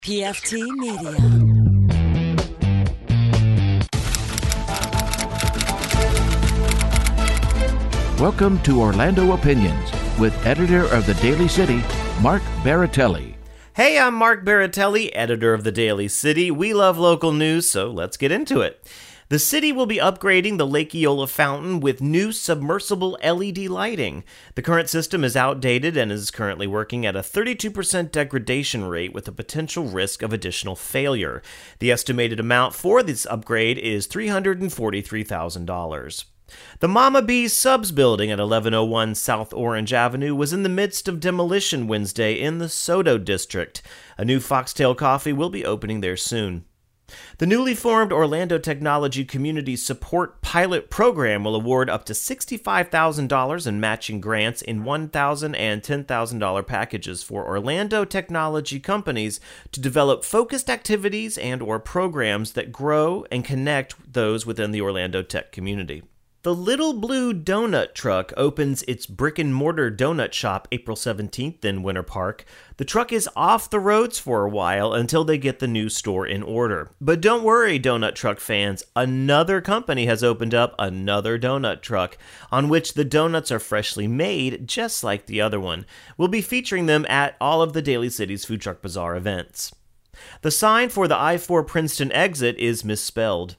PFT Media. Welcome to Orlando Opinions with editor of the Daily City, Mark Baratelli. Hey, I'm Mark Baratelli, editor of the Daily City. We love local news, so let's get into it. The city will be upgrading the Lake Eola fountain with new submersible LED lighting. The current system is outdated and is currently working at a 32% degradation rate with a potential risk of additional failure. The estimated amount for this upgrade is $343,000. The Mama B's Subs building at 1101 South Orange Avenue was in the midst of demolition Wednesday in the Soto district. A new Foxtail Coffee will be opening there soon. The newly formed Orlando Technology Community Support Pilot Program will award up to $65,000 in matching grants in $1,000 and $10,000 packages for Orlando technology companies to develop focused activities and or programs that grow and connect those within the Orlando tech community. The Little Blue Donut Truck opens its brick-and-mortar donut shop April 17th in Winter Park. The truck is off the roads for a while until they get the new store in order. But don't worry, donut truck fans. Another company has opened up another donut truck, on which the donuts are freshly made, just like the other one. We'll be featuring them at all of the Daily City's Food Truck Bazaar events. The sign for the I-4 Princeton exit is misspelled.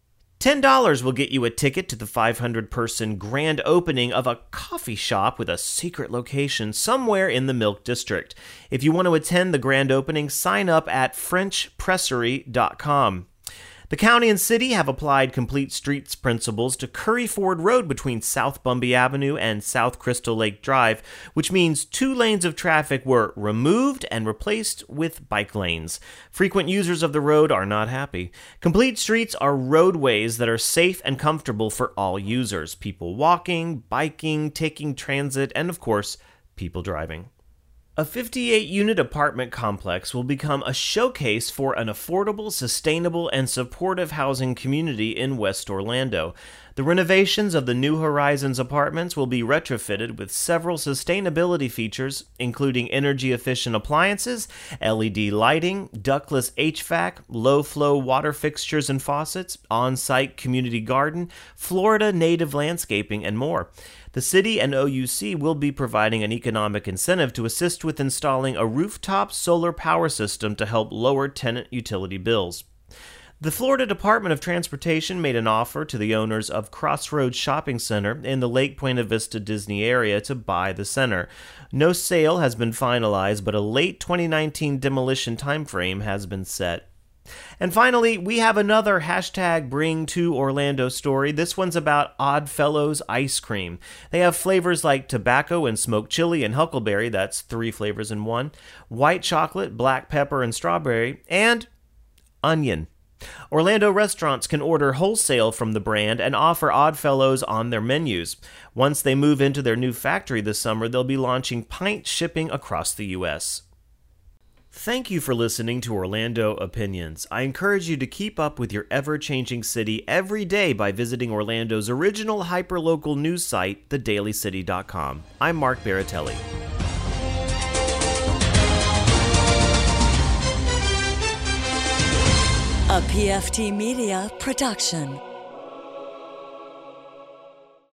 $10 will get you a ticket to the 500-person grand opening of a coffee shop with a secret location somewhere in the Milk District. If you want to attend the grand opening, sign up at FrenchPresserie.com. The county and city have applied Complete Streets principles to Curry Ford Road between South Bumby Avenue and South Crystal Lake Drive, which means 2 lanes of traffic were removed and replaced with bike lanes. Frequent users of the road are not happy. Complete Streets are roadways that are safe and comfortable for all users, people walking, biking, taking transit, and of course, people driving. A 58-unit apartment complex will become a showcase for an affordable, sustainable, and supportive housing community in West Orlando. The renovations of the New Horizons apartments will be retrofitted with several sustainability features, including energy-efficient appliances, LED lighting, ductless HVAC, low-flow water fixtures and faucets, on-site community garden, Florida native landscaping, and more. The city and OUC will be providing an economic incentive to assist with installing a rooftop solar power system to help lower tenant utility bills. The Florida Department of Transportation made an offer to the owners of Crossroads Shopping Center in the Lake Buena Vista Disney area to buy the center. No sale has been finalized, but a late 2019 demolition timeframe has been set. And finally, we have another #BringToOrlando story. This one's about Oddfellows ice cream. They have flavors like tobacco and smoked chili and huckleberry, that's 3 flavors in one, white chocolate, black pepper and strawberry, and onion. Orlando restaurants can order wholesale from the brand and offer Oddfellows on their menus. Once they move into their new factory this summer, they'll be launching pint shipping across the U.S. Thank you for listening to Orlando Opinions. I encourage you to keep up with your ever-changing city every day by visiting Orlando's original hyperlocal news site, thedailycity.com. I'm Mark Baratelli. A PFT Media production.